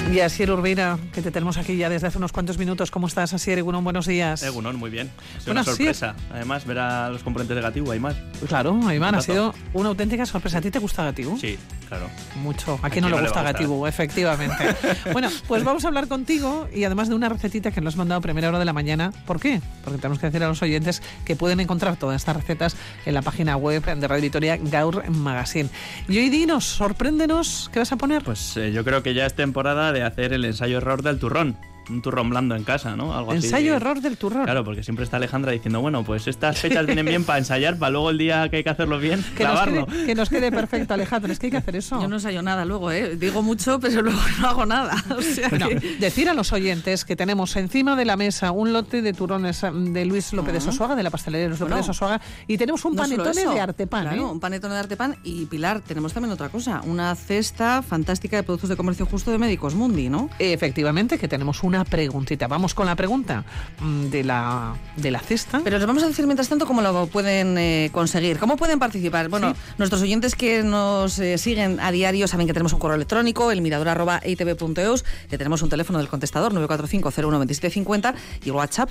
Y Asier Urbina, que te tenemos aquí ya desde hace unos cuantos minutos. ¿Cómo estás, Asier? Egunon, buenos días. Egunon, muy bien. Ha sido una sorpresa. Sí. Además, ver a los componentes de Gatibu, Aymar. Claro, Aymar, ha sido una auténtica sorpresa. ¿A ti te gusta Gatibu? Sí, claro. Mucho. ¿A quién no le gusta Gatibu? Efectivamente. Bueno, pues vamos a hablar contigo y además de una recetita que nos has mandado a primera hora de la mañana. ¿Por qué? Porque tenemos que decir a los oyentes que pueden encontrar todas estas recetas en la página web de Radio Vitoria Gaur Magazine. Y hoy dinos, sorpréndenos, ¿qué vas a poner? Pues yo creo que ya es temporada de hacer el ensayo-error del turrón. Un turrón blando en casa, ¿no? Algo así. Ensayo-error del turrón. Claro, porque siempre está Alejandra diciendo, bueno, pues estas fechas vienen bien para ensayar, para luego el día que hay que hacerlo bien, clavarlo. Que nos quede perfecto, Alejandra, es que hay que hacer eso. Yo no ensayo nada luego, digo mucho, pero luego no hago nada. O sea bueno, decir a los oyentes que tenemos encima de la mesa un lote de turrones de Luis López de Sosuaga, de la pastelería Luis López de Sosuaga, y tenemos un panetone de Artepan. Claro, un panetone de Artepan. Y Pilar, tenemos también otra cosa, una cesta fantástica de productos de comercio justo de Médicos Mundi, ¿no? Efectivamente, que tenemos una preguntita. Vamos con la pregunta de la cesta. Pero les vamos a decir mientras tanto cómo lo pueden conseguir, cómo pueden participar. Bueno, sí. Nuestros oyentes que nos siguen a diario saben que tenemos un correo electrónico, elmirador@eitv.eus, que tenemos un teléfono del contestador 945-01-2750 y WhatsApp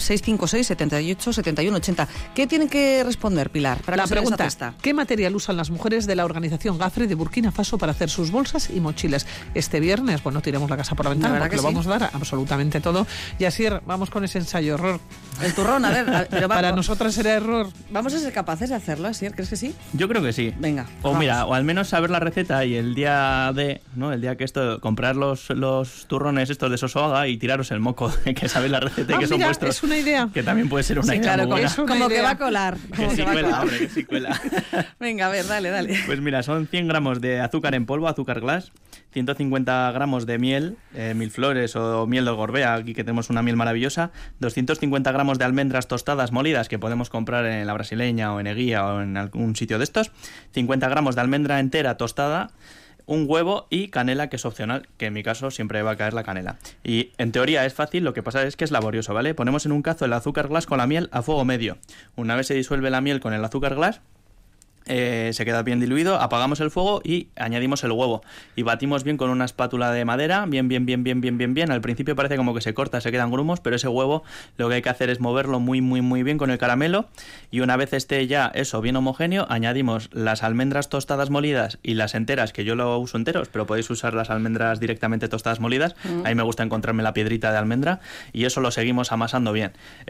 656-78-71-80. ¿Qué tienen que responder, Pilar? Para la pregunta, ¿qué material usan las mujeres de la organización GAFRE de Burkina Faso para hacer sus bolsas y mochilas? Este viernes, bueno, tiremos la casa por la ventana porque lo vamos a dar absolutamente todo. Y así vamos con ese ensayo-error. El turrón, a ver, pero para nosotras será error. ¿Vamos a ser capaces de hacerlo, Asier? ¿Crees que sí? Yo creo que sí. Venga. O vamos. Mira, o al menos saber la receta y el día ¿no? El día que comprar los turrones estos de Sosuaga y tiraros el moco, que sabéis la receta y que son vuestros. Es una idea. Que también puede ser una idea. Claro, como que va a colar. Que sí cuela, hombre, que sí cuela. Venga, a ver, dale. Pues mira, son 100 gramos de azúcar en polvo, azúcar glass, 150 gramos de miel, mil flores o miel de Gorbea, aquí que tenemos una miel maravillosa, 250 gramos de almendras tostadas molidas que podemos comprar en La Brasileña o en Eguía o en algún sitio de estos, 50 gramos de almendra entera tostada, un huevo y canela, que es opcional, que en mi caso siempre va a caer la canela. Y en teoría es fácil, lo que pasa es que es laborioso, ¿vale? Ponemos en un cazo el azúcar glass con la miel a fuego medio. Una vez se disuelve la miel con el azúcar glass, se queda bien diluido, apagamos el fuego y añadimos el huevo y batimos bien con una espátula de madera, bien. Al principio parece como que se corta, se quedan grumos, pero ese huevo lo que hay que hacer es moverlo muy bien con el caramelo, y una vez esté ya eso bien homogéneo, añadimos las almendras tostadas molidas y las enteras, que yo lo uso enteros, pero podéis usar las almendras directamente tostadas molidas. A mí me gusta encontrarme la piedrita de almendra, y eso lo seguimos amasando bien.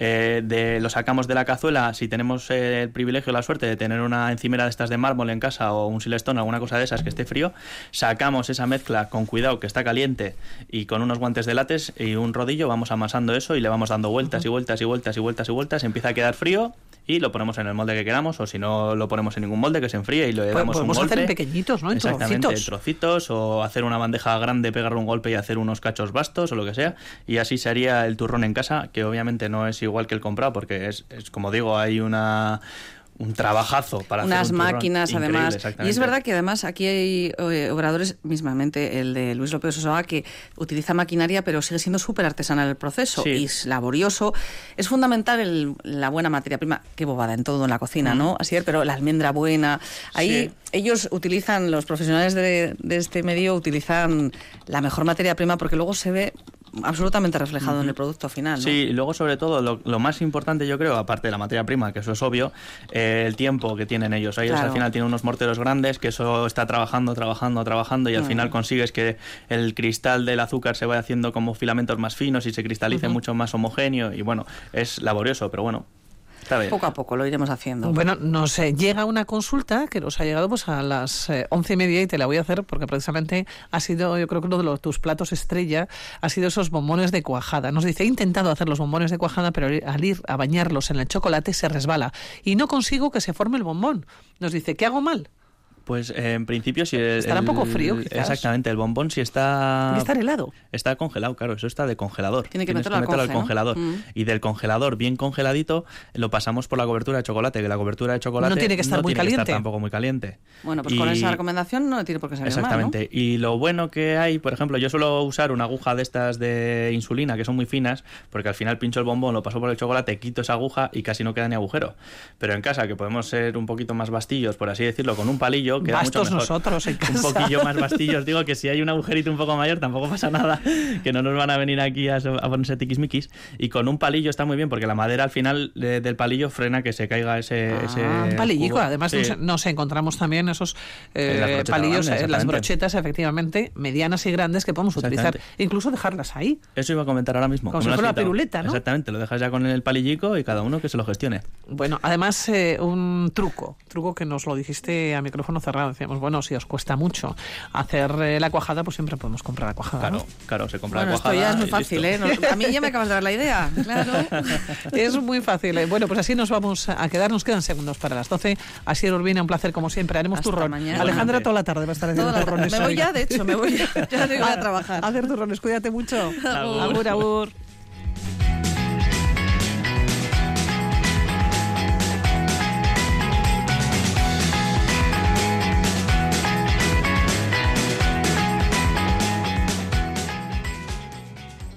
Lo sacamos de la cazuela, si tenemos el privilegio, la suerte de tener una encimera de estas de mármol en casa o un silestón, alguna cosa de esas que esté frío, sacamos esa mezcla con cuidado, que está caliente, y con unos guantes de látex y un rodillo vamos amasando eso y le vamos dando vueltas y vueltas, empieza a quedar frío y lo ponemos en el molde que queramos, o si no lo ponemos en ningún molde, que se enfríe y le damos un golpe. Hacer en pequeñitos, ¿no? En exactamente, trocitos, o hacer una bandeja grande, pegarle un golpe y hacer unos cachos bastos o lo que sea, y así se haría el turrón en casa, que obviamente no es igual que el comprado, porque es como digo, hay un trabajazo para unas hacer un máquinas además, y es verdad que además aquí hay obradores, mismamente el de Luis López de Sosuaga, que utiliza maquinaria pero sigue siendo súper artesanal el proceso, sí. Y es laborioso. Es fundamental la buena materia prima, qué bobada en todo en la cocina, ¿no? Así es, pero la almendra buena, ahí sí. Ellos utilizan, los profesionales de este medio utilizan la mejor materia prima, porque luego se ve absolutamente reflejado en el producto final, ¿no? Sí, y luego sobre todo lo más importante, yo creo, aparte de la materia prima, que eso es obvio, el tiempo que tienen ellos. Ellos al final tienen unos morteros grandes, que eso está trabajando y al final consigues que el cristal del azúcar se vaya haciendo como filamentos más finos y se cristalice mucho más homogéneo, y bueno, es laborioso, pero bueno. Poco a poco lo iremos haciendo. Bueno, no sé, llega una consulta que nos ha llegado pues a las 11:30 y te la voy a hacer porque precisamente ha sido, yo creo que uno de tus platos estrella ha sido esos bombones de cuajada. Nos dice, he intentado hacer los bombones de cuajada, pero al ir a bañarlos en el chocolate se resbala y no consigo que se forme el bombón. Nos dice, ¿qué hago mal? Pues en principio si estará un poco frío, quizás. Exactamente, el bombón si está... Tiene que estar helado. Está congelado, claro, eso está de congelador. Tienes que meterlo al congelador. Y del congelador bien congeladito lo pasamos por la cobertura de chocolate, que la cobertura de chocolate no tiene que estar muy caliente. Estar tampoco muy caliente. Bueno, pues con esa recomendación no tiene por qué salir exactamente. mal, ¿no? Y lo bueno que hay, por ejemplo, yo suelo usar una aguja de estas de insulina, que son muy finas, porque al final pincho el bombón, lo paso por el chocolate, quito esa aguja y casi no queda ni agujero. Pero en casa, que podemos ser un poquito más bastillos, por así decirlo, con un palillo poquillo queda mucho mejor. Nosotros en casa. Un poquillo más bastillos. Digo que si hay un agujerito un poco mayor tampoco pasa nada, que no nos van a venir aquí a ponerse tiquismiquis. Y con un palillo está muy bien porque la madera al final del palillo frena que se caiga ese un palillico. cubo. Además Sí. nos encontramos también esos palillos, las brochetas efectivamente medianas y grandes que podemos utilizar, incluso dejarlas ahí. Eso iba a comentar ahora mismo. Como si fuera una piruleta, ¿no? Exactamente, lo dejas ya con el palillico y cada uno que se lo gestione. Bueno, además un truco que nos lo dijiste a micrófono cerrado. Decíamos, bueno, si os cuesta mucho hacer la cuajada, pues siempre podemos comprar la cuajada. Claro, se compra la Bueno, cuajada. esto ya es muy fácil, ¿eh? A mí ya me acabas de dar la idea, claro. Es muy fácil. Bueno, pues así nos vamos a quedar. Nos quedan segundos para las 12. Asier Urbina, un placer como siempre. Haremos Hasta turrón. mañana. Alejandra toda la tarde va a estar haciendo turrones. Me voy ya, de hecho, me voy ya. Ya no voy a trabajar. A hacer turrones. Cuídate mucho. Agur. Agur.